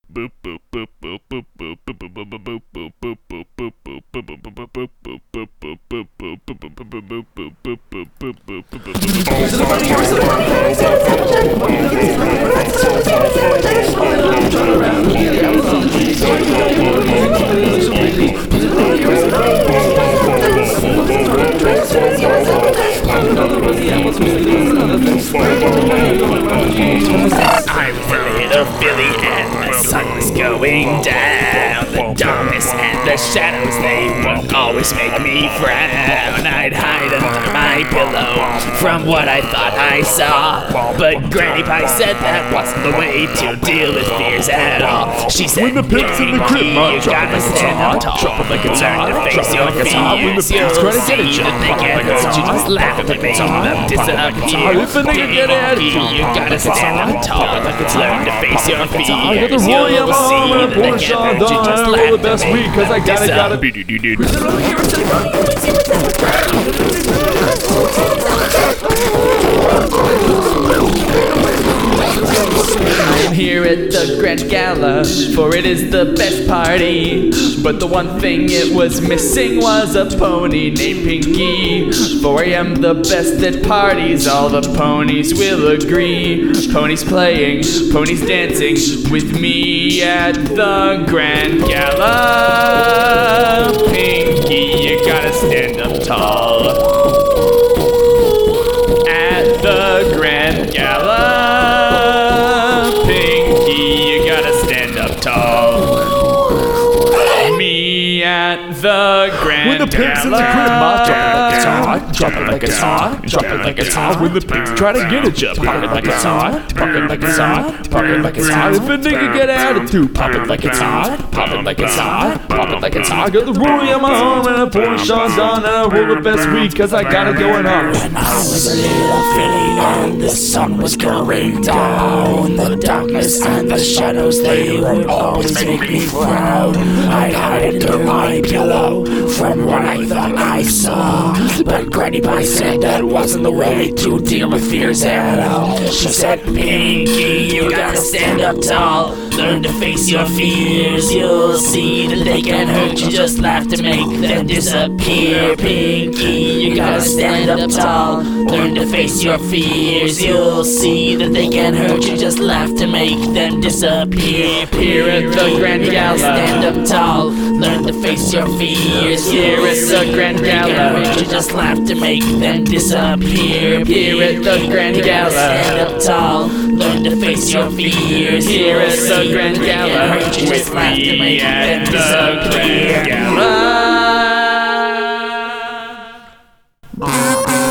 I was a little Billy and the sun was going down. The darkness and the shadows, they would always make me frown. I'd hide under my pillow from what I thought I saw, but Granny Pie said that wasn't the way to deal with fears at all. She said, when the pigs in the crib you gotta stand up tall, learn to face your fears. You'll see that they can't hurt you, just laugh and make them disappear. If a nigga get attitude, you gotta stand up tall, learn to face your fears. I got the Roy on my arm and a Porsche on Don. I roll the best weed cause I gotta. I'm here at the Grand Gala, for it is the best party. But the one thing it was missing was a pony named Pinky. For I am the best at parties, all the ponies will agree. Ponies playing, ponies dancing with me at the Grand Gala. Pinky, you gotta stand up tall at the Grand Gala. Pinky, you gotta stand up tall. Me at the Grand When the pigs in the crib, ma, drop it like a guitar, drop it like a guitar. When the pigs try to get at ya, pop it like a guitar, pop it like a guitar, pop it like a guitar. If a nigga get attitude, pop it like a guitar, pop it like a guitar, pop it like a guitar. Got the Roy on my arm and a Porsche on Don, and I roll the best weed cause I got it going on. When I was a little Philly and the sun was going down, the darkness and the shadows, they would always make me frown. I'd hide under my pillow from what I thought I saw, but Granny Pie said that wasn't the way to deal with fears at all. She said, Pinky, you gotta stand up tall, learn to face your fears. You'll see that they can hurt you, just laugh to make them disappear. Pinky, you gotta stand up tall, learn to face your fears. You'll see that they can hurt you, just laugh to make them disappear. Here at the Grand Gala, stand up tall, learn to face your fears. Here at the Grand Gala, you just laugh to make them disappear. Here at the Grand Gala, stand up tall, learn to face your fears. Here at the Grand Gala, you just laugh to make them disappear. Gala.